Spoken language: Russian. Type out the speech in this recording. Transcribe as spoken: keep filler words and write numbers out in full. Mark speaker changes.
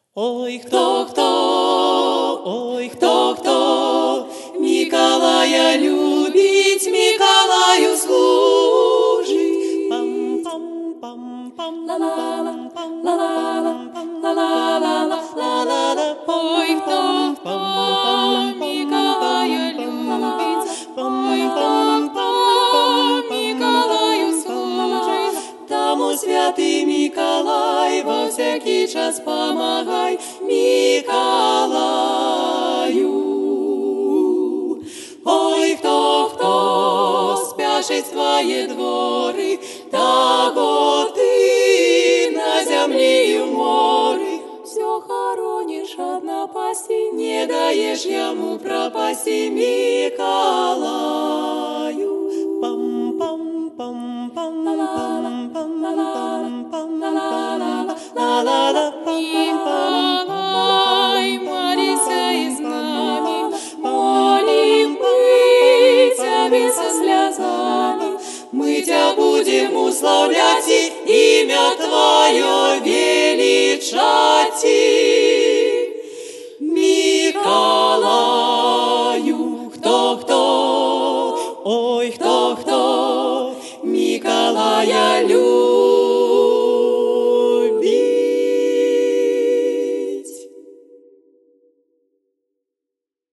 Speaker 1: Ой, кто, кто, ой, кто, кто Миколая любить, Миколаю служить. Пам-пам-пам-пам, ла-ла-ла, ла-ла-ла, ла-ла-ла. Ой, кто, кто Миколая любить, ой, кто, кто Миколаю служить. Тому святый Миколай во всякий час помогай Миколаю. Ой, кто, кто спяшет в твои дворы, того ты на земле и в море. Все хоронишь от напасти, не даешь ему пропасти Миколаю. Миколай, молися и с нами, молим мы тебя со слезами. Мы тебя будем уславлять и имя твое величать. Миколаю, кто, кто, ой, кто, кто Миколая любит.